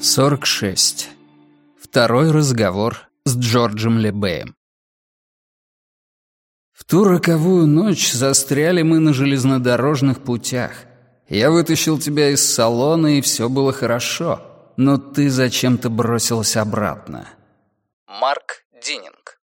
46. Второй разговор с Джорджем Лебеем. В ту роковую ночь застряли мы на железнодорожных путях. Я вытащил тебя из салона, и все было хорошо, но ты зачем-то бросилась обратно. Марк Дининг.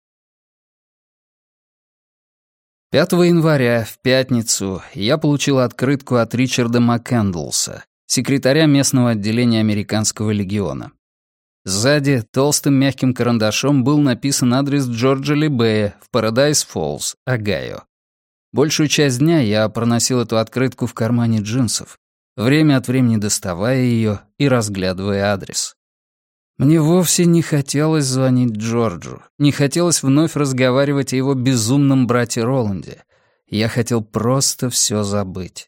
5 января, в пятницу, я получил открытку от Ричарда МакКэндлса, секретаря местного отделения Американского легиона. Сзади толстым мягким карандашом был написан адрес Джорджа Лебея в Парадайз-Фоллс, Огайо. Большую часть дня я проносил эту открытку в кармане джинсов, время от времени доставая ее и разглядывая адрес. Мне вовсе не хотелось звонить Джорджу, не хотелось вновь разговаривать о его безумном брате Роланде. Я хотел просто все забыть.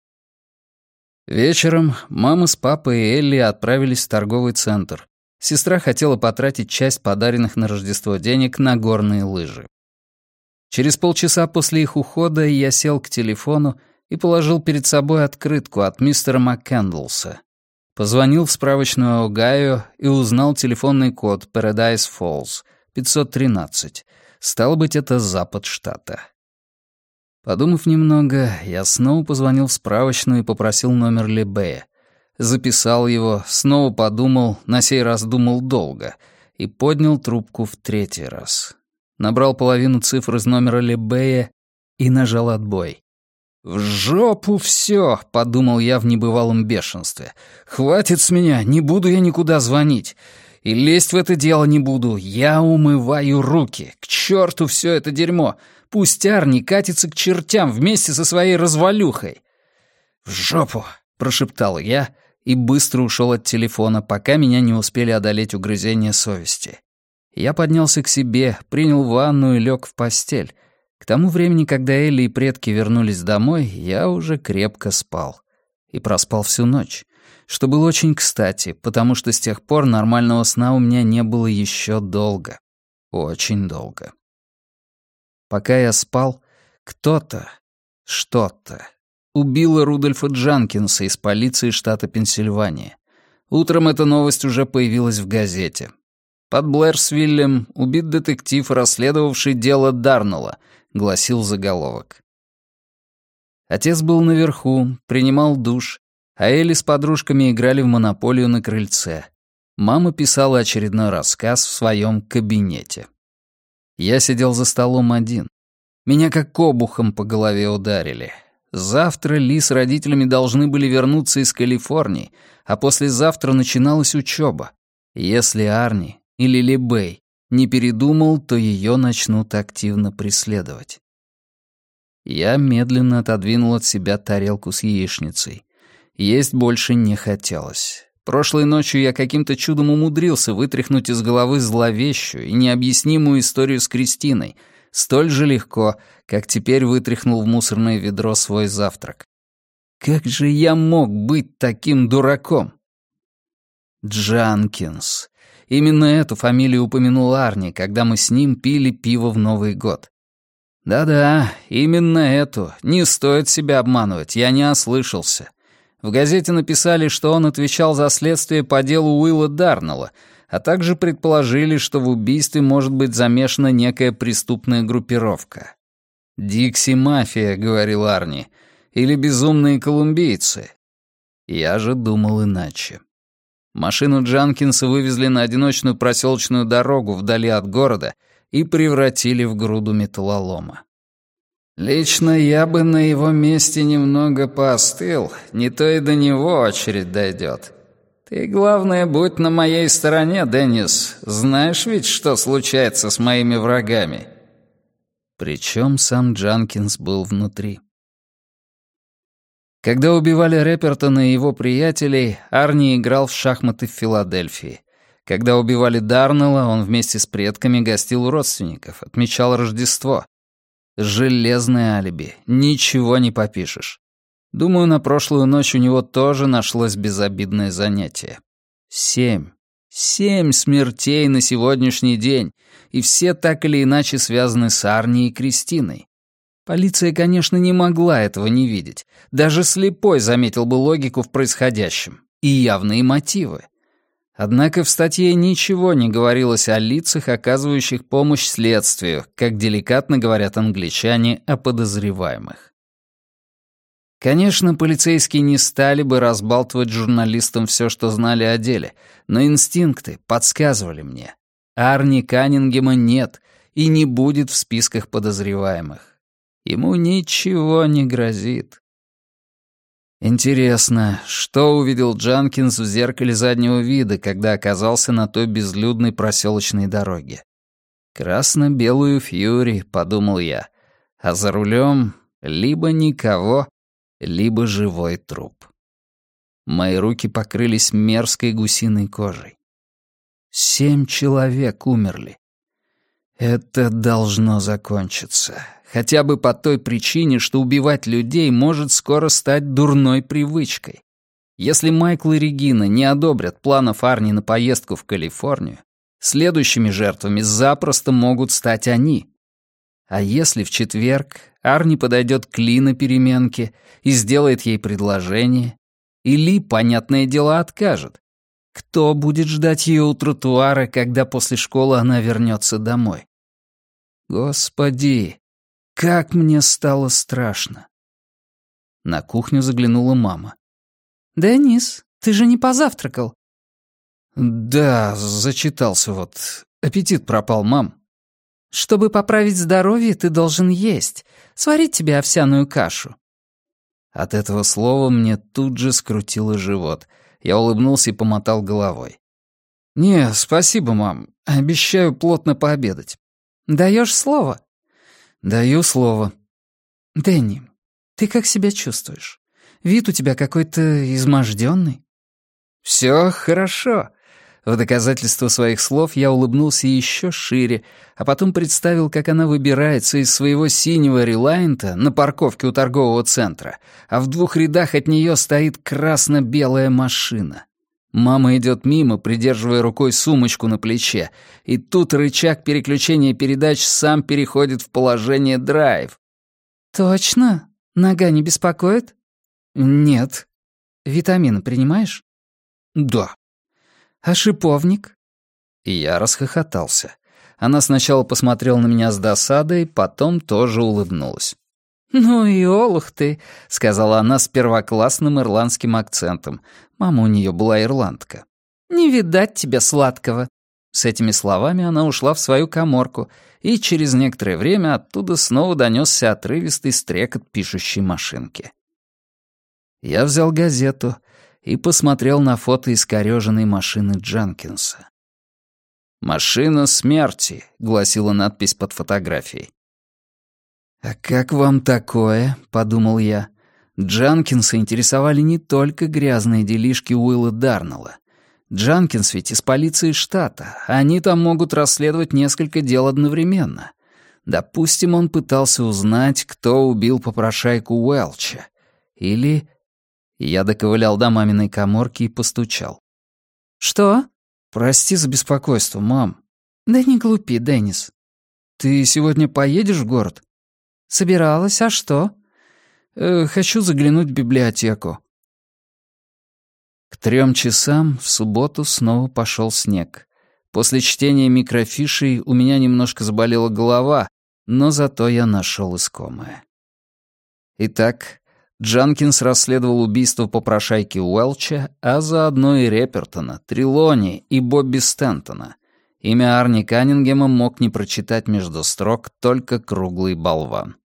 Вечером мама с папой и Элли отправились в торговый центр. Сестра хотела потратить часть подаренных на Рождество денег на горные лыжи. Через полчаса после их ухода я сел к телефону и положил перед собой открытку от мистера МакКэндлса. Позвонил в справочную Огайо и узнал телефонный код Парадайз-Фоллс 513. Стало быть, это запад штата. Подумав немного, я снова позвонил в справочную и попросил номер Лебея. Записал его, снова подумал, на сей раз думал долго, и поднял трубку в 3-й раз. Набрал половину цифр из номера Лебея и нажал отбой. «В жопу всё!» — подумал я в небывалом бешенстве. «Хватит с меня, не буду я никуда звонить. И лезть в это дело не буду. Я умываю руки. К чёрту всё это дерьмо. Пусть Арни катится к чертям вместе со своей развалюхой». «В жопу!» — прошептал я и быстро ушел от телефона, пока меня не успели одолеть угрызения совести. Я поднялся к себе, принял ванну и лег в постель. К тому времени, когда Элли и предки вернулись домой, я уже крепко спал. И проспал всю ночь, что было очень кстати, потому что с тех пор нормального сна у меня не было еще долго. Очень долго. Пока я спал, кто-то, что-то убило Рудольфа Джанкинса из полиции штата Пенсильвания. Утром эта новость уже появилась в газете. «Под Блэрсвиллем убит детектив, расследовавший дело Дарнелла», — гласил заголовок. Отец был наверху, принимал душ, а Элли с подружками играли в монополию на крыльце. Мама писала очередной рассказ в своем кабинете. Я сидел за столом один. Меня как обухом по голове ударили. Завтра Ли с родителями должны были вернуться из Калифорнии, а послезавтра начиналась учеба. Если Арни или Лебей не передумал, то ее начнут активно преследовать. Я медленно отодвинул от себя тарелку с яичницей. Есть больше не хотелось. Прошлой ночью я каким-то чудом умудрился вытряхнуть из головы зловещую и необъяснимую историю с Кристиной, столь же легко, как теперь вытряхнул в мусорное ведро свой завтрак. Как же я мог быть таким дураком? Джанкинс. Именно эту фамилию упомянул Арни, когда мы с ним пили пиво в Новый год. Да-да, именно эту. Не стоит себя обманывать, я не ослышался. В газете написали, что он отвечал за следствие по делу Уилла Дарнелла, а также предположили, что в убийстве может быть замешана некая преступная группировка. «Дикси-мафия», — говорил Арни, — «или безумные колумбийцы». Я же думал иначе. Машину Джанкинса вывезли на одиночную проселочную дорогу вдали от города и превратили в груду металлолома. Лично я бы на его месте немного поостыл, не то и до него очередь дойдет. Ты, главное, будь на моей стороне, Деннис. Знаешь ведь, что случается с моими врагами? Причем сам Джанкинс был внутри. Когда убивали Репертона и его приятелей, Арни играл в шахматы в Филадельфии. Когда убивали Дарнелла, он вместе с предками гостил у родственников, отмечал Рождество. Железное алиби, ничего не попишешь. Думаю, на прошлую ночь у него тоже нашлось безобидное занятие. 7 смертей на сегодняшний день, и все так или иначе связаны с Арни и Кристиной. Полиция, конечно, не могла этого не видеть. Даже слепой заметил бы логику в происходящем и явные мотивы. Однако в статье ничего не говорилось о лицах, оказывающих помощь следствию, как деликатно говорят англичане о подозреваемых. Конечно, полицейские не стали бы разбалтывать журналистам все, что знали о деле, но инстинкты подсказывали мне. Арни Каннингема нет и не будет в списках подозреваемых. Ему ничего не грозит. Интересно, что увидел Джанкинс в зеркале заднего вида, когда оказался на той безлюдной проселочной дороге? Красно-белую фьюри, подумал я, а за рулем либо никого, либо живой труп. Мои руки покрылись мерзкой гусиной кожей. 7 человек умерли. Это должно закончиться. Хотя бы по той причине, что убивать людей может скоро стать дурной привычкой. Если Майкл и Регина не одобрят планов Арни на поездку в Калифорнию, следующими жертвами запросто могут стать они. А если в четверг Арни подойдет к Ли на переменке и сделает ей предложение, и Ли, понятное дело, откажет, кто будет ждать ее у тротуара, когда после школы она вернется домой? Господи, как мне стало страшно. На кухню заглянула мама. «Деннис, ты же не позавтракал?» «Да, зачитался вот. Аппетит пропал, мам». «Чтобы поправить здоровье, ты должен есть. Сварить тебе овсяную кашу». От этого слова мне тут же скрутило живот. Я улыбнулся и помотал головой. «Не, спасибо, мам. Обещаю плотно пообедать». «Даешь слово?» «Даю слово». «Дэнни, ты как себя чувствуешь? Вид у тебя какой-то измождённый». «Всё хорошо». В доказательство своих слов я улыбнулся еще шире, а потом представил, как она выбирается из своего синего релайнта на парковке у торгового центра, а в 2 рядах от нее стоит красно-белая машина. Мама идет мимо, придерживая рукой сумочку на плече, и тут рычаг переключения передач сам переходит в положение драйв. «Точно? Нога не беспокоит?» «Нет». «Витамины принимаешь?» «Да». «А шиповник?» И я расхохотался. Она сначала посмотрела на меня с досадой, потом тоже улыбнулась. «Ну и олух ты», — сказала она с первоклассным ирландским акцентом. Мама у нее была ирландка. «Не видать тебе сладкого». С этими словами она ушла в свою каморку, и через некоторое время оттуда снова донесся отрывистый стрекот пишущей машинки. Я взял газету и посмотрел на фото искорёженной машины Джанкинса. «Машина смерти», — гласила надпись под фотографией. «А как вам такое?» — подумал я. Джанкинса интересовали не только грязные делишки Уилла Дарнелла. Джанкинс ведь из полиции штата, а они там могут расследовать несколько дел одновременно. Допустим, он пытался узнать, кто убил попрошайку Уэлча. Или... Я доковылял до маминой каморки и постучал. «Что?» «Прости за беспокойство, мам». «Да не глупи, Деннис». «Ты сегодня поедешь в город?» «Собиралась, а что?» «Хочу заглянуть в библиотеку». К 3 часам в субботу снова пошел снег. После чтения микрофишей у меня немножко заболела голова, но зато я нашел искомое. Итак, Джанкинс расследовал убийство попрошайки Уэлча, а заодно и Репертона, Трелони и Бобби Стентона. Имя Арни Каннингема мог не прочитать между строк только круглый болван.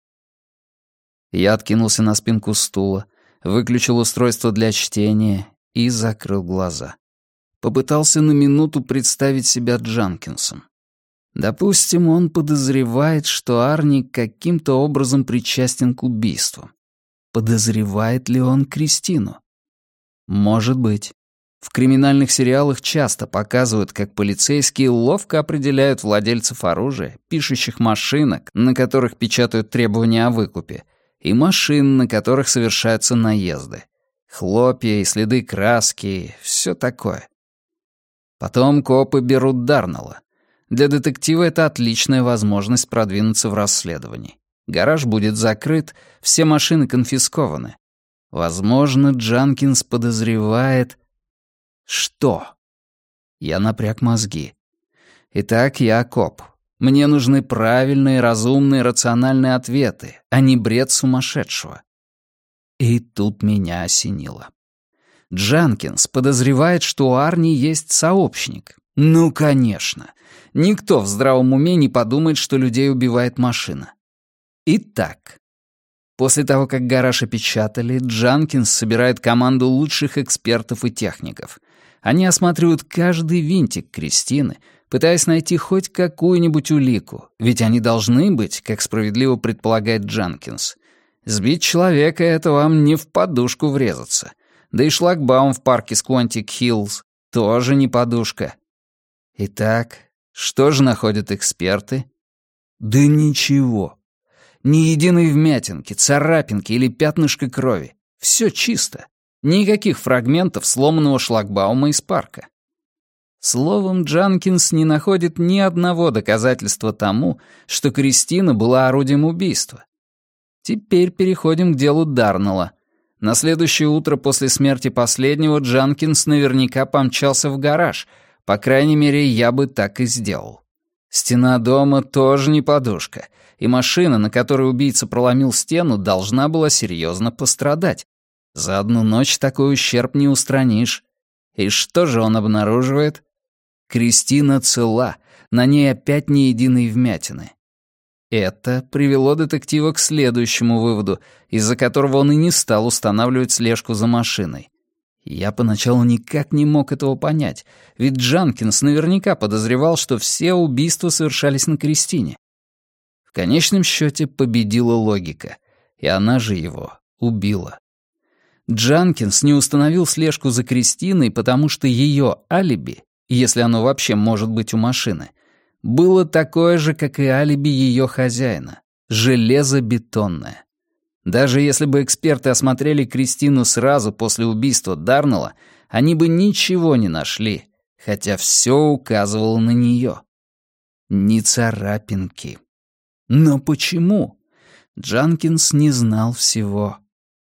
Я откинулся на спинку стула, выключил устройство для чтения и закрыл глаза. Попытался на минуту представить себя Джанкинсом. Допустим, он подозревает, что Арни каким-то образом причастен к убийству. Подозревает ли он Кристину? Может быть. В криминальных сериалах часто показывают, как полицейские ловко определяют владельцев оружия, пишущих машинок, на которых печатают требования о выкупе, и машин, на которых совершаются наезды. Хлопья и следы краски, все такое. Потом копы берут Дарнелла. Для детектива это отличная возможность продвинуться в расследовании. Гараж будет закрыт, все машины конфискованы. Возможно, Джанкинс подозревает... Что? Я напряг мозги. Итак, я коп. Мне нужны правильные, разумные, рациональные ответы, а не бред сумасшедшего. И тут меня осенило. Джанкинс подозревает, что у Арни есть сообщник. Ну, конечно. Никто в здравом уме не подумает, что людей убивает машина. Итак, после того, как гараж опечатали, Джанкинс собирает команду лучших экспертов и техников. Они осматривают каждый винтик Кристины, пытаясь найти хоть какую-нибудь улику, ведь они должны быть, как справедливо предполагает Джанкинс. Сбить человека — это вам не в подушку врезаться. Да и шлагбаум в парке Сквонтик-Хиллз тоже не подушка. Итак, что же находят эксперты? Да ничего. Ни единой вмятинки, царапинки или пятнышка крови. Все чисто. Никаких фрагментов сломанного шлагбаума из парка. Словом, Джанкинс не находит ни одного доказательства тому, что Кристина была орудием убийства. Теперь переходим к делу Дарнелла. На следующее утро после смерти последнего Джанкинс наверняка помчался в гараж. По крайней мере, я бы так и сделал. Стена дома тоже не подушка, и машина, на которой убийца проломил стену, должна была серьезно пострадать. За одну ночь такой ущерб не устранишь. И что же он обнаруживает? Кристина цела, на ней опять ни единой вмятины. Это привело детектива к следующему выводу, из-за которого он и не стал устанавливать слежку за машиной. Я поначалу никак не мог этого понять, ведь Джанкинс наверняка подозревал, что все убийства совершались на Кристине. В конечном счете победила логика, и она же его убила. Джанкинс не установил слежку за Кристиной, потому что ее алиби, если оно вообще может быть у машины, было такое же, как и алиби ее хозяина, железобетонное. Даже если бы эксперты осмотрели Кристину сразу после убийства Дарнелла, они бы ничего не нашли, хотя все указывало на нее. Ни царапинки. Но почему? Джанкинс не знал всего.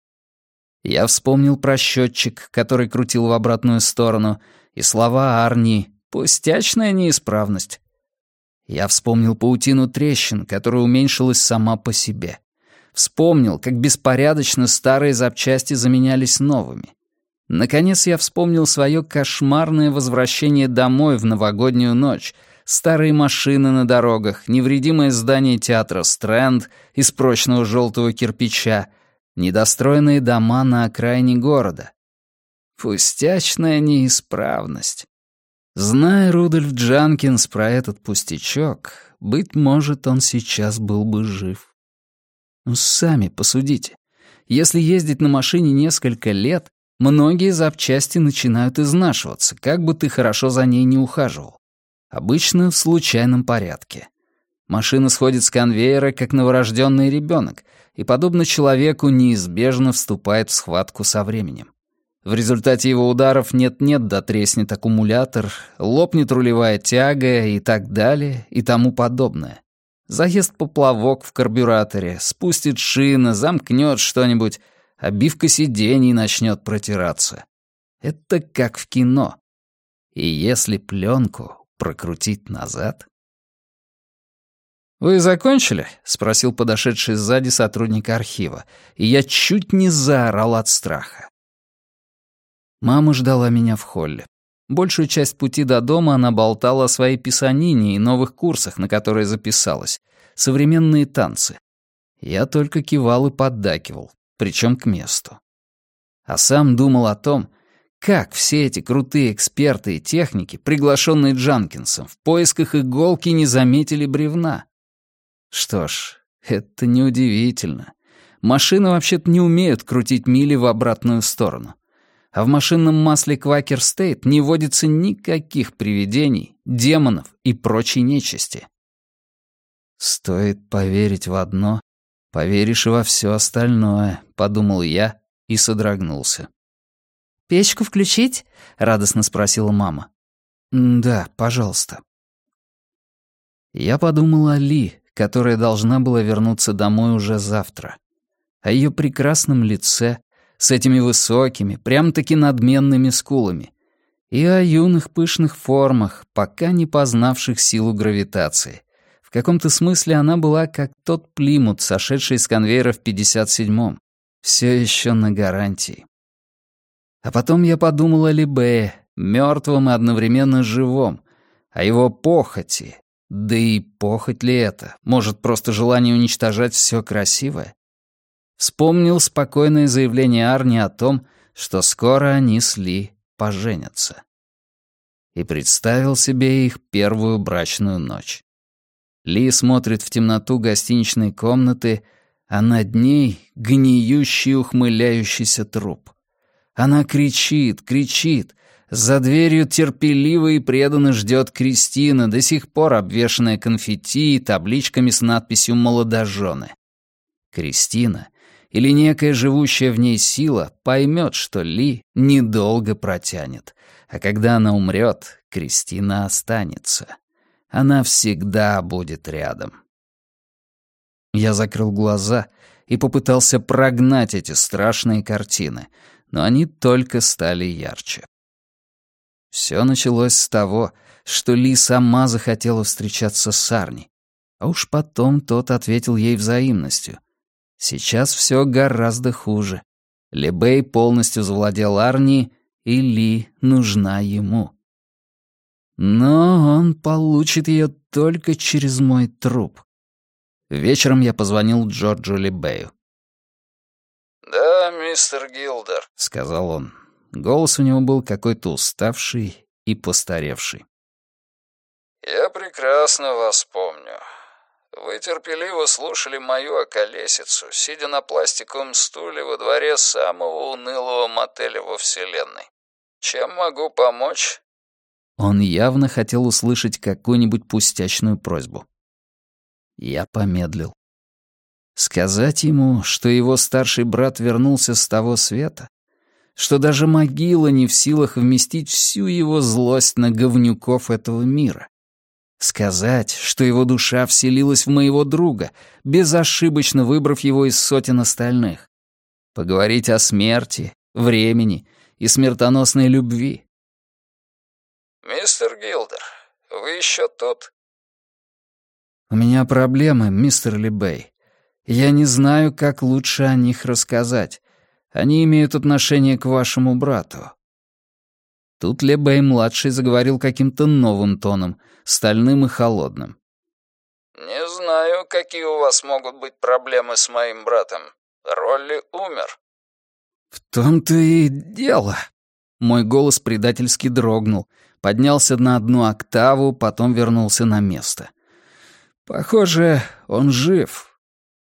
Я вспомнил про счетчик, который крутил в обратную сторону, и слова Арни «пустячная неисправность». Я вспомнил паутину трещин, которая уменьшилась сама по себе. Вспомнил, как беспорядочно старые запчасти заменялись новыми. Наконец я вспомнил свое кошмарное возвращение домой в новогоднюю ночь, старые машины на дорогах, невредимое здание театра «Стрэнд» из прочного желтого кирпича, недостроенные дома на окраине города. Пустячная неисправность. Зная Рудольф Джанкинс про этот пустячок, быть может, он сейчас был бы жив. Ну, сами посудите. Если ездить на машине несколько лет, многие запчасти начинают изнашиваться, как бы ты хорошо за ней не ухаживал. Обычно в случайном порядке. Машина сходит с конвейера, как новорожденный ребенок, и, подобно человеку, неизбежно вступает в схватку со временем. В результате его ударов нет-нет да треснет аккумулятор, лопнет рулевая тяга и так далее и тому подобное. Заест поплавок в карбюраторе, спустит шина, замкнет что-нибудь, обивка сидений начнет протираться. Это как в кино. И если пленку прокрутить назад... «Вы закончили?» — спросил подошедший сзади сотрудник архива, и я чуть не заорал от страха. Мама ждала меня в холле. Большую часть пути до дома она болтала о своей писанине и новых курсах, на которые записалась. Современные танцы. Я только кивал и поддакивал, причем к месту. А сам думал о том, как все эти крутые эксперты и техники, приглашенные Джанкинсом, в поисках иголки не заметили бревна. Что ж, это неудивительно. Машины вообще-то не умеют крутить мили в обратную сторону. А в машинном масле Quaker State не водится никаких привидений, демонов и прочей нечисти. «Стоит поверить в одно, поверишь и во все остальное», — подумал я и содрогнулся. «Печку включить?» — радостно спросила мама. «Да, пожалуйста». Я подумал о Ли, которая должна была вернуться домой уже завтра. О ее прекрасном лице, с этими высокими, прям-таки надменными скулами. И о юных пышных формах, пока не познавших силу гравитации. В каком-то смысле она была как тот Плимут, сошедший с конвейера в 57-м, все еще на гарантии. А потом я подумал о Либее, мертвом и одновременно живом, о его похоти. Да и похоть ли это? Может, просто желание уничтожать все красивое? Вспомнил спокойное заявление Арни о том, что скоро они с Ли поженятся. И представил себе их первую брачную ночь. Ли смотрит в темноту гостиничной комнаты, а над ней гниющий ухмыляющийся труп. Она кричит, кричит. За дверью терпеливо и преданно ждет Кристина, до сих пор обвешанная конфетти и табличками с надписью «Молодожены». Кристина, или некая живущая в ней сила, поймет, что Ли недолго протянет, а когда она умрет, Кристина останется. Она всегда будет рядом. Я закрыл глаза и попытался прогнать эти страшные картины, но они только стали ярче. Все началось с того, что Ли сама захотела встречаться с Арни, а уж потом тот ответил ей взаимностью. Сейчас все гораздо хуже. Либей полностью завладел Арни, и Ли нужна ему. Но он получит ее только через мой труп. Вечером я позвонил Джорджу Либею. «Да, мистер Гилдер», — сказал он. Голос у него был какой-то уставший и постаревший. «Я прекрасно вас помню. Вы терпеливо слушали мою околесицу, сидя на пластиковом стуле во дворе самого унылого мотеля во Вселенной. Чем могу помочь?» Он явно хотел услышать какую-нибудь пустячную просьбу. Я помедлил. Сказать ему, что его старший брат вернулся с того света? Что даже могила не в силах вместить всю его злость на говнюков этого мира? Сказать, что его душа вселилась в моего друга, безошибочно выбрав его из сотен остальных? Поговорить о смерти, времени и смертоносной любви? «Мистер Гилдер, вы еще тут?» «У меня проблемы, мистер Либей. Я не знаю, как лучше о них рассказать. Они имеют отношение к вашему брату». Тут Либей-младший заговорил каким-то новым тоном, стальным и холодным. «Не знаю, какие у вас могут быть проблемы с моим братом. Ролли умер». «В том-то и дело». Мой голос предательски дрогнул, поднялся на одну октаву, потом вернулся на место. «Похоже, он жив».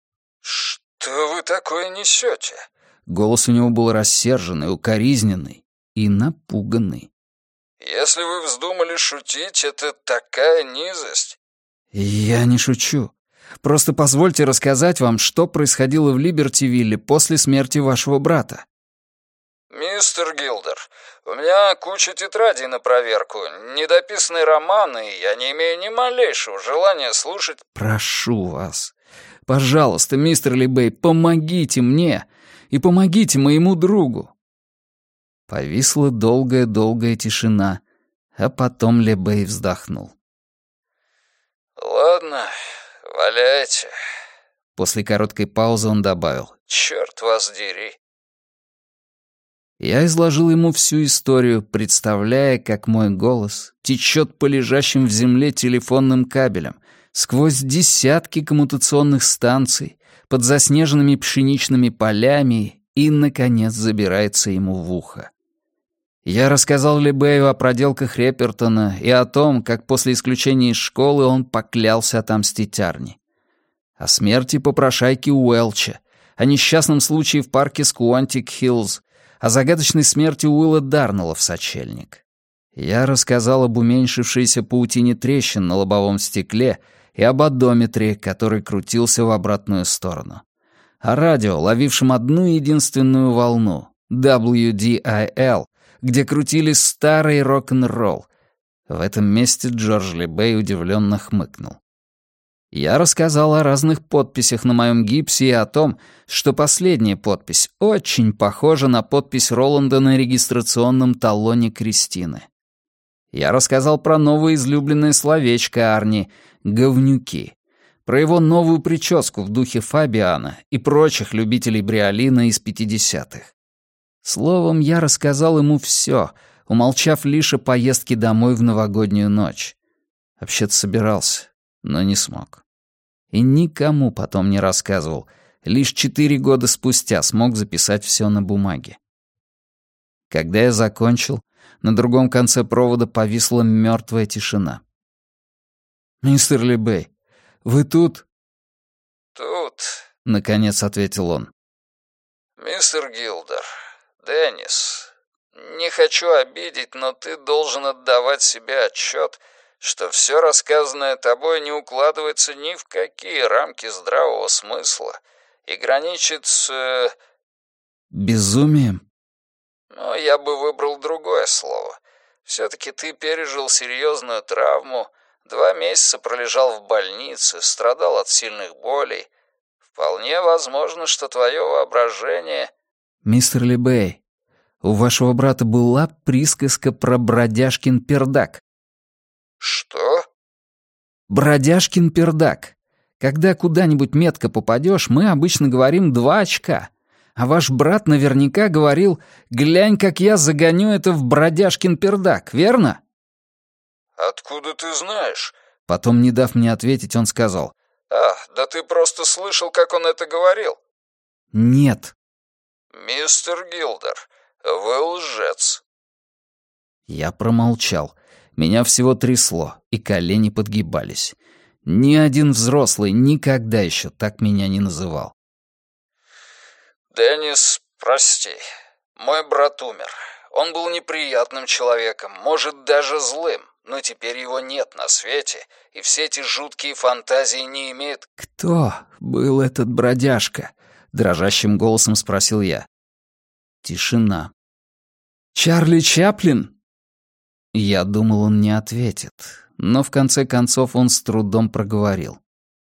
«Что вы такое несете?» Голос у него был рассерженный, укоризненный и напуганный. «Если вы вздумали шутить, это такая низость». «Я не шучу. Просто позвольте рассказать вам, что происходило в Либертивилле после смерти вашего брата». «Мистер Гилдер, у меня куча тетрадей на проверку, недописанные романы, и я не имею ни малейшего желания слушать...» «Прошу вас, пожалуйста, мистер Либей, помогите мне и помогите моему другу». Повисла долгая-долгая тишина, а потом Либей вздохнул. «Ладно, валяйте». После короткой паузы он добавил: «Чёрт вас дери». Я изложил ему всю историю, представляя, как мой голос течет по лежащим в земле телефонным кабелям, сквозь десятки коммутационных станций, под заснеженными пшеничными полями и, наконец, забирается ему в ухо. Я рассказал Либею о проделках Репертона и о том, как после исключения из школы он поклялся отомстить Арни. О смерти попрошайки Уэлча, о несчастном случае в парке Скуантик-Хиллз, о загадочной смерти Уилла Дарнелла в сочельник. Я рассказал об уменьшившейся паутине трещин на лобовом стекле и об одометре, который крутился в обратную сторону. О радио, ловившем одну единственную волну — WDIL, где крутили старый рок-н-ролл. В этом месте Джордж Либей удивленно хмыкнул. Я рассказал о разных подписях на моем гипсе и о том, что последняя подпись очень похожа на подпись Роланда на регистрационном талоне Кристины. Я рассказал про новое излюбленное словечко Арни — «говнюки», про его новую прическу в духе Фабиана и прочих любителей бриолина из 50-х. Словом, я рассказал ему все, умолчав лишь о поездке домой в новогоднюю ночь. Вообще-то собирался, но не смог. И никому потом не рассказывал. Лишь 4 года спустя смог записать все на бумаге. Когда я закончил, на другом конце провода повисла мертвая тишина. «Мистер Лебей, вы тут?» «Тут», — наконец ответил он. «Мистер Гилдер, Деннис, не хочу обидеть, но ты должен отдавать себе отчет, что все рассказанное тобой не укладывается ни в какие рамки здравого смысла и граничит с...» «Безумием?» «Ну, я бы выбрал другое слово. Все-таки ты пережил серьезную травму, 2 месяца пролежал в больнице, страдал от сильных болей. Вполне возможно, что твое воображение...» «Мистер Лебей, у вашего брата была присказка про бродяжкин пердак». «Что?» «Бродяжкин пердак. Когда куда-нибудь метко попадешь, мы обычно говорим 2 очка. А ваш брат наверняка говорил: глянь, как я загоню это в бродяжкин пердак, верно?» «Откуда ты знаешь?» Потом, не дав мне ответить, он сказал: Да ты просто слышал, как он это говорил». «Нет». «Мистер Гилдер, вы лжец». Я промолчал. Меня всего трясло, и колени подгибались. Ни один взрослый никогда еще так меня не называл. «Деннис, прости. Мой брат умер. Он был неприятным человеком, может, даже злым, но теперь его нет на свете, и все эти жуткие фантазии не имеют...» «Кто был этот бродяжка?» — дрожащим голосом спросил я. Тишина. «Чарли Чаплин?» Я думал, он не ответит, но в конце концов он с трудом проговорил.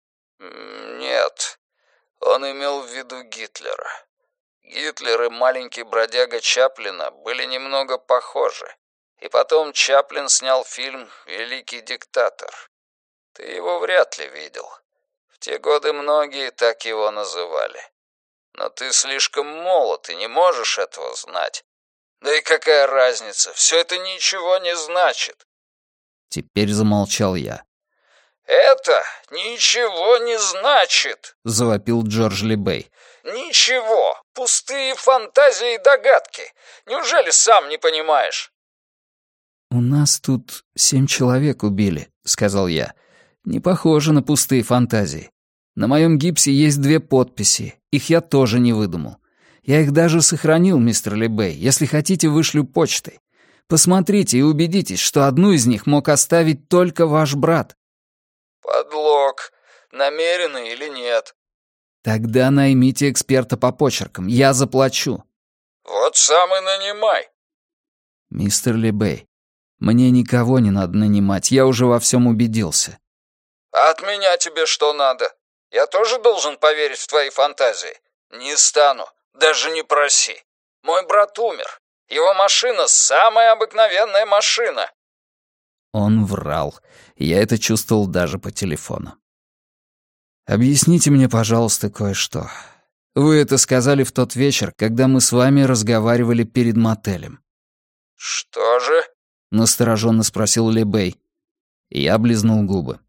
«Нет, он имел в виду Гитлера. Гитлер и маленький бродяга Чаплина были немного похожи. И потом Чаплин снял фильм «Великий диктатор». Ты его вряд ли видел. В те годы многие так его называли. Но ты слишком молод и не можешь этого знать. Да и какая разница, все это ничего не значит». Теперь замолчал я. «Это ничего не значит!» — завопил Джордж Лебей. «Ничего! Пустые фантазии и догадки! Неужели сам не понимаешь?» «У нас тут 7 человек убили», — сказал я. «Не похоже на пустые фантазии. На моем гипсе есть 2 подписи. Их я тоже не выдумал. Я их даже сохранил, мистер Лебей. Если хотите, вышлю почтой. Посмотрите и убедитесь, что одну из них мог оставить только ваш брат». «Подлог. Намеренный или нет?» «Тогда наймите эксперта по почеркам. Я заплачу». «Вот сам и нанимай». «Мистер Лебей, мне никого не надо нанимать. Я уже во всем убедился». «А от меня тебе что надо? Я тоже должен поверить в твои фантазии? Не стану. Даже не проси. Мой брат умер. Его машина — самая обыкновенная машина». Он врал. Я это чувствовал даже по телефону. «Объясните мне, пожалуйста, кое-что. Вы это сказали в тот вечер, когда мы с вами разговаривали перед мотелем». «Что же?» — настороженно спросил Лебей. Я облизнул губы.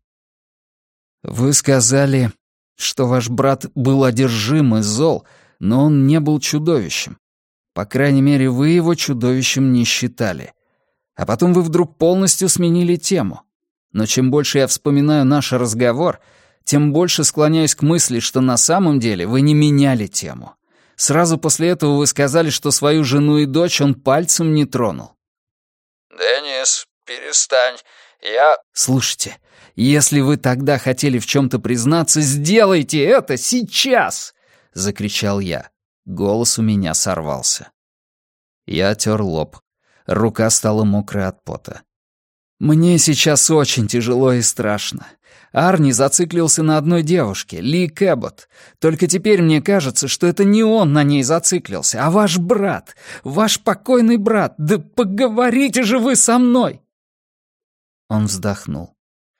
«Вы сказали, что ваш брат был одержим и зол, но он не был чудовищем. По крайней мере, вы его чудовищем не считали. А потом вы вдруг полностью сменили тему. Но чем больше я вспоминаю наш разговор, тем больше склоняюсь к мысли, что на самом деле вы не меняли тему. Сразу после этого вы сказали, что свою жену и дочь он пальцем не тронул». «Деннис, перестань. Я...» «Слушайте, если вы тогда хотели в чем-то признаться, сделайте это сейчас!» — закричал я. Голос у меня сорвался. Я отер лоб. Рука стала мокрой от пота. «Мне сейчас очень тяжело и страшно. Арни зациклился на одной девушке, Ли Кэббот. Только теперь мне кажется, что это не он на ней зациклился, а ваш брат, ваш покойный брат. Да поговорите же вы со мной!» Он вздохнул.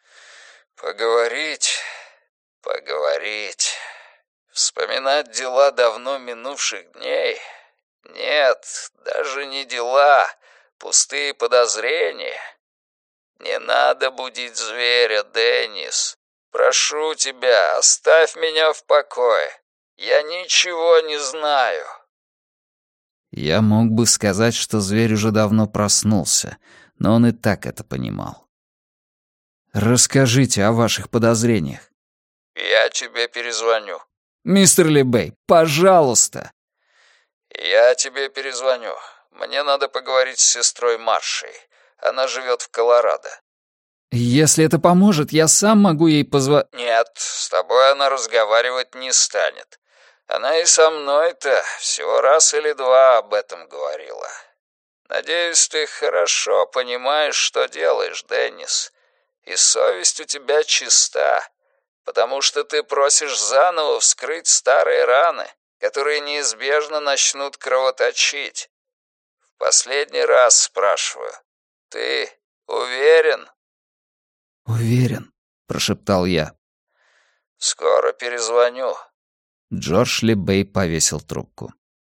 Поговорить, поговорить. Вспоминать дела давно минувших дней? Нет, даже не дела, пустые подозрения. Не надо будить зверя, Деннис. Прошу тебя, оставь меня в покое. Я ничего не знаю. Я мог бы сказать, что зверь уже давно проснулся, но он и так это понимал. «Расскажите о ваших подозрениях». Я тебе перезвоню. «Мистер Лебей, пожалуйста!» Я тебе перезвоню. Мне надо поговорить с сестрой Маршей. Она живет в Колорадо. «Если это поможет, я сам могу ей позвонить». Нет, с тобой она разговаривать не станет. Она и со мной-то всего раз или два об этом говорила. Надеюсь, ты хорошо понимаешь, что делаешь, Деннис. И совесть у тебя чиста, потому что ты просишь заново вскрыть старые раны, которые неизбежно начнут кровоточить. В последний раз спрашиваю, ты уверен? «Уверен», — прошептал я. Скоро перезвоню. Джордж Лебей повесил трубку.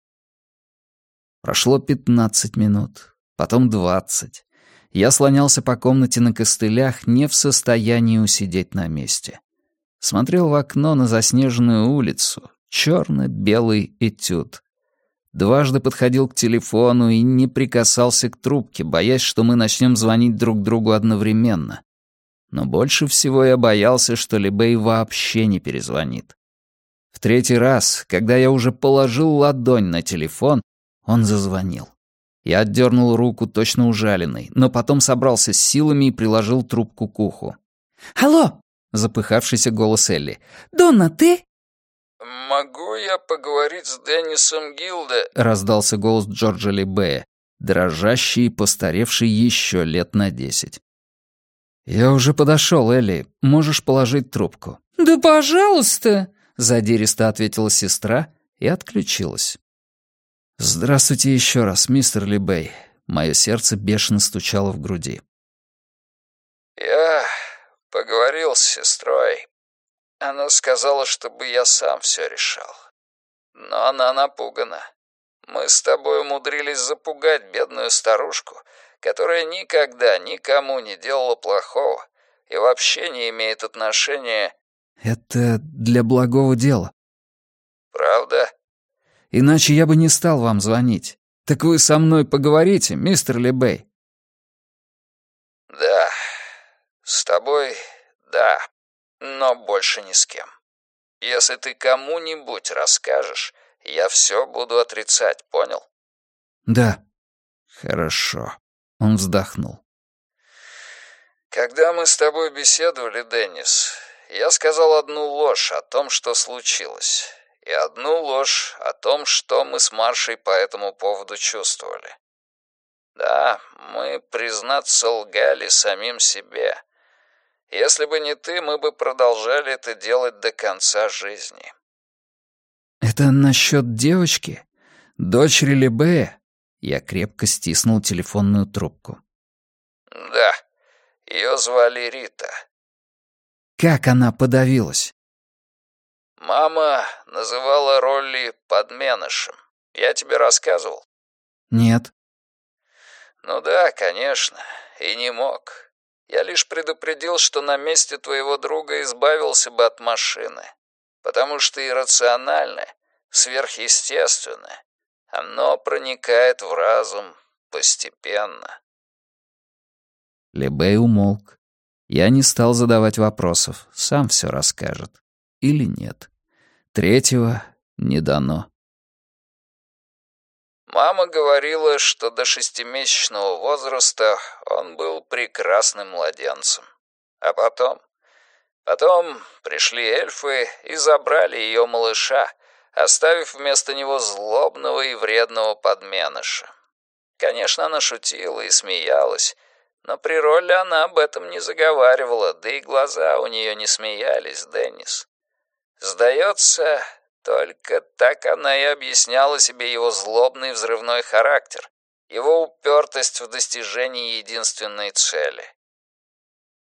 Прошло 15 минут, потом 20. Я слонялся по комнате на костылях, не в состоянии усидеть на месте. Смотрел в окно на заснеженную улицу, черно-белый этюд. Дважды подходил к телефону и не прикасался к трубке, боясь, что мы начнем звонить друг другу одновременно. Но больше всего я боялся, что Лебей вообще не перезвонит. В третий раз, когда я уже положил ладонь на телефон, он зазвонил. Я отдернул руку, точно ужаленный, но потом собрался с силами и приложил трубку к уху. «Алло!» — запыхавшийся голос Элли. «Донна, ты?» «Могу я поговорить с Деннисом Гилде?» — раздался голос Джорджа Лебея, дрожащий и постаревший еще лет на 10. «Я уже подошел, Элли. Можешь положить трубку». «Да пожалуйста!» — задиристо ответила сестра и отключилась. «Здравствуйте еще раз, мистер Лебей». Мое сердце бешено стучало в груди. Я поговорил с сестрой. Она сказала, чтобы я сам все решал. Но она напугана. Мы с тобой умудрились запугать бедную старушку, которая никогда никому не делала плохого и вообще не имеет отношения... «Это для благого дела. Правда? Иначе я бы не стал вам звонить. Так вы со мной поговорите, мистер Лебей?» Да, с тобой, да, но больше ни с кем. Если ты кому-нибудь расскажешь, я все буду отрицать, понял? «Да». «Хорошо». Он вздохнул. Когда мы с тобой беседовали, Деннис, я сказал одну ложь о том, что случилось, и одну ложь о том, что мы с Маршей по этому поводу чувствовали. Да, мы, признаться, лгали самим себе. Если бы не ты, мы бы продолжали это делать до конца жизни. «Это насчет девочки? Дочери Лебея?» Я крепко стиснул телефонную трубку. Да, ее звали Рита. Как она подавилась? Мама называла Ролли подменышем. Я тебе рассказывал? Нет. Ну да, конечно, и не мог. Я лишь предупредил, что на месте твоего друга избавился бы от машины, потому что иррациональное, сверхъестественное, оно проникает в разум постепенно. Лебей умолк. Я не стал задавать вопросов, сам все расскажет. Или нет. Третьего не дано. Мама говорила, что до 6-месячного возраста он был прекрасным младенцем. А потом пришли эльфы и забрали ее малыша, оставив вместо него злобного и вредного подменыша. Конечно, она шутила и смеялась, но при роли она об этом не заговаривала, да и глаза у нее не смеялись, Деннис. Сдается, только так она и объясняла себе его злобный взрывной характер, его упертость в достижении единственной цели.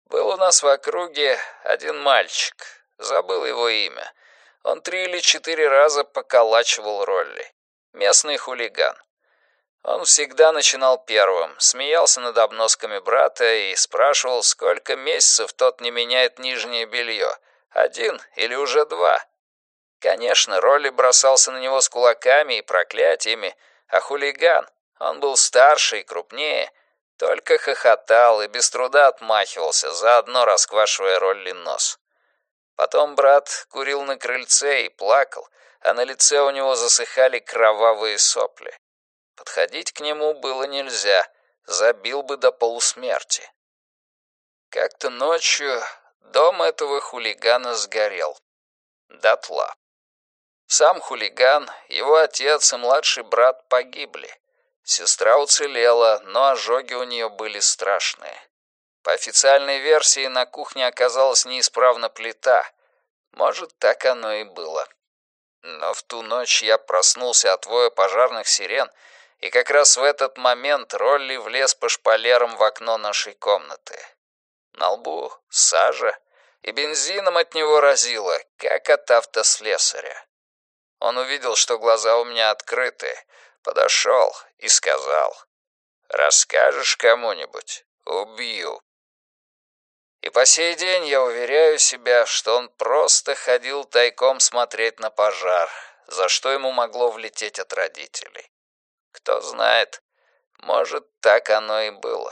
Был у нас в округе один мальчик. Забыл его имя. Он 3 или 4 раза поколачивал Ролли. Местный хулиган. Он всегда начинал первым, смеялся над обносками брата и спрашивал, сколько месяцев тот не меняет нижнее белье. 1 или уже 2. Конечно, Ролли бросался на него с кулаками и проклятиями, а хулиган, он был старше и крупнее, только хохотал и без труда отмахивался, заодно расквашивая Ролли нос. Потом брат курил на крыльце и плакал, а на лице у него засыхали кровавые сопли. Подходить к нему было нельзя, забил бы до полусмерти. Как-то ночью дом этого хулигана сгорел. Дотла. Сам хулиган, его отец и младший брат погибли. Сестра уцелела, но ожоги у нее были страшные. По официальной версии, на кухне оказалась неисправна плита. Может, так оно и было. Но в ту ночь я проснулся от воя пожарных сирен, и как раз в этот момент Ролли влез по шпалерам в окно нашей комнаты. На лбу сажа, и бензином от него разило, как от автослесаря. Он увидел, что глаза у меня открыты, подошел и сказал: «Расскажешь кому-нибудь — убью». И по сей день я уверяю себя, что он просто ходил тайком смотреть на пожар, за что ему могло влететь от родителей. Кто знает, может, так оно и было.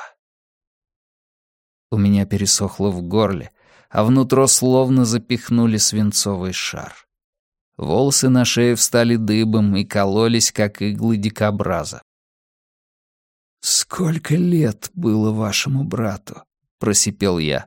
У меня пересохло в горле, а внутрь словно запихнули свинцовый шар. Волосы на шее встали дыбом и кололись, как иглы дикобраза. «Сколько лет было вашему брату?» — просипел я.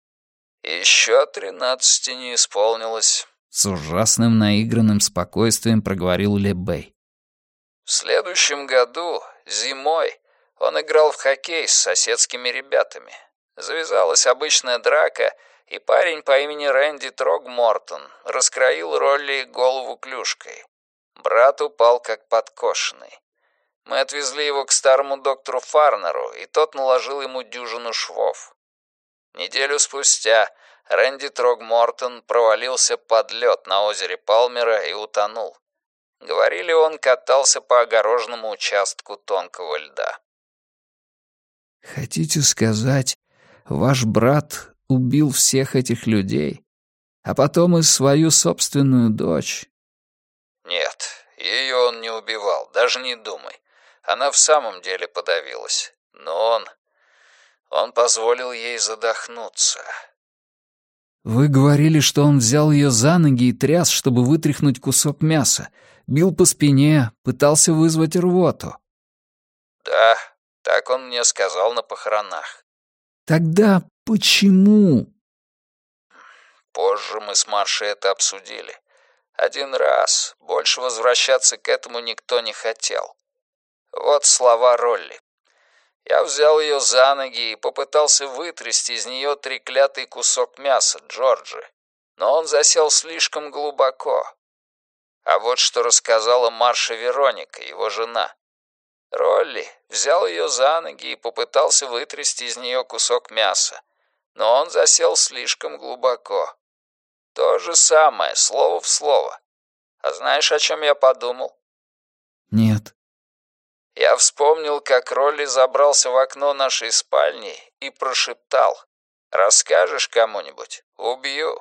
«Еще 13 не исполнилось», — с ужасным наигранным спокойствием проговорил Лебей. «В следующем году, зимой, он играл в хоккей с соседскими ребятами. Завязалась обычная драка, и парень по имени Рэнди Трогмортон раскроил Ролли голову клюшкой. Брат упал как подкошенный. Мы отвезли его к старому доктору Фарнеру, и тот наложил ему дюжину швов. Неделю спустя Рэнди Трогмортон провалился под лед на озере Палмера и утонул. Говорили, он катался по огороженному участку тонкого льда. «Хотите сказать, ваш брат убил всех этих людей, а потом и свою собственную дочь?» «Нет, ее он не убивал, даже не думай. Она в самом деле подавилась, но он позволил ей задохнуться». «Вы говорили, что он взял ее за ноги и тряс, чтобы вытряхнуть кусок мяса, бил по спине, пытался вызвать рвоту». «Да, так он мне сказал на похоронах». «Тогда почему?» «Позже мы с Маршей это обсудили. Один раз. Больше возвращаться к этому никто не хотел. Вот слова Ролли. Я взял ее за ноги и попытался вытрясти из нее треклятый кусок мяса Джорджи, но он засел слишком глубоко. А вот что рассказала Марша Вероника, его жена. Ролли взял ее за ноги и попытался вытрясти из нее кусок мяса, но он засел слишком глубоко. То же самое, слово в слово. А знаешь, о чем я подумал? «Нет». Я вспомнил, как Ролли забрался в окно нашей спальни и прошептал: «Расскажешь кому-нибудь? Убью».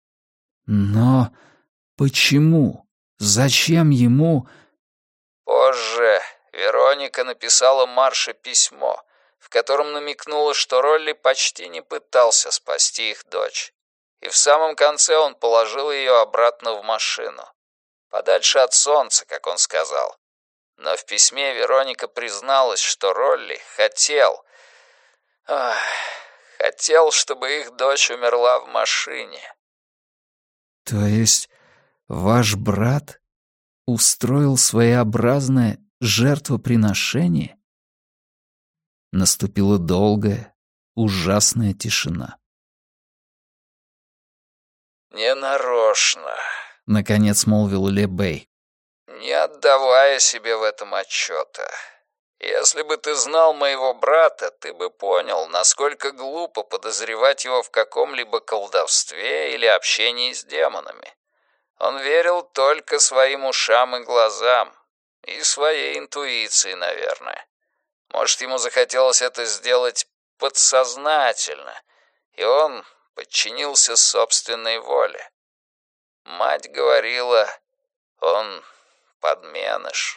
«Но почему? Зачем ему?» Позже Вероника написала Марше письмо, в котором намекнула, что Ролли почти не пытался спасти их дочь. И в самом конце он положил ее обратно в машину. Подальше от солнца, как он сказал. Но в письме Вероника призналась, что Ролли хотел, чтобы их дочь умерла в машине. «То есть ваш брат устроил своеобразное жертвоприношение?» Наступила долгая, ужасная тишина. «Не нарочно», — наконец молвил Лебей. не отдавая себе в этом отчета. Если бы ты знал моего брата, ты бы понял, насколько глупо подозревать его в каком-либо колдовстве или общении с демонами. Он верил только своим ушам и глазам, и своей интуиции, наверное. Может, ему захотелось это сделать подсознательно, и он подчинился собственной воле. Мать говорила, он подменыш.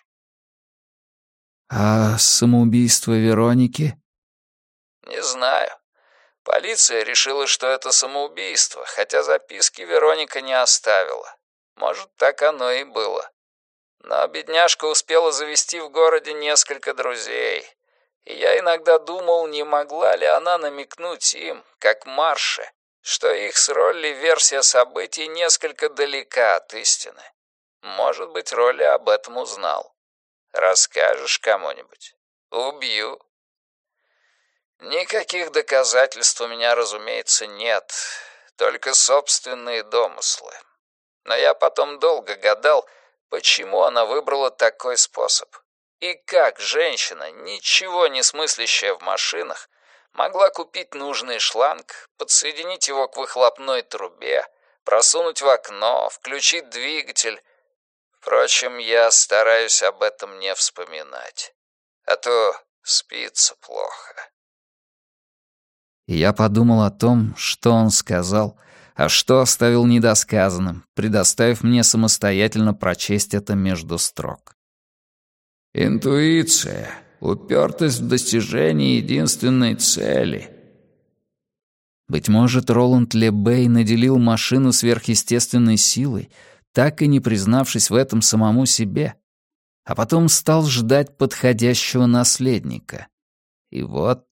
А самоубийство Вероники? Не знаю. Полиция решила, что это самоубийство, хотя записки Вероника не оставила. Может, так оно и было. Но бедняжка успела завести в городе несколько друзей. И я иногда думал, не могла ли она намекнуть им, как Марше, что их с Ролли версия событий несколько далека от истины. Может быть, Ролли об этом узнал. Расскажешь кому-нибудь? Убью. Никаких доказательств у меня, разумеется, нет, только собственные домыслы. Но я потом долго гадал, почему она выбрала такой способ. И как женщина, ничего не смыслящая в машинах, могла купить нужный шланг, подсоединить его к выхлопной трубе, просунуть в окно, включить двигатель. Впрочем, я стараюсь об этом не вспоминать, а то спится плохо. И я подумал о том, что он сказал, а что оставил недосказанным, предоставив мне самостоятельно прочесть это между строк. Интуиция, упертость в достижении единственной цели. Быть может, Роланд Лебей наделил машину сверхъестественной силой, так и не признавшись в этом самому себе, а потом стал ждать подходящего наследника. И вот...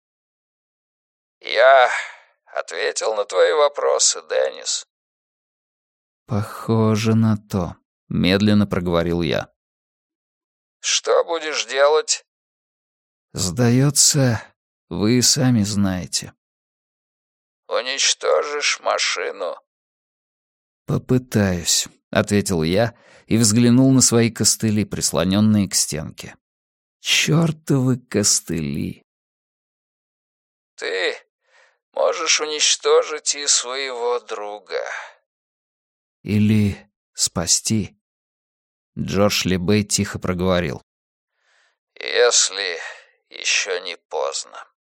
Я ответил на твои вопросы, Деннис. «Похоже на то», — медленно проговорил я. Что будешь делать? «Сдается, вы и сами знаете». Уничтожишь машину? «Попытаюсь», — ответил я и взглянул на свои костыли, прислоненные к стенке. «Чёртовы костыли!» Ты можешь уничтожить и своего друга. «Или спасти», — Джордж Лебей тихо проговорил. Если еще не поздно.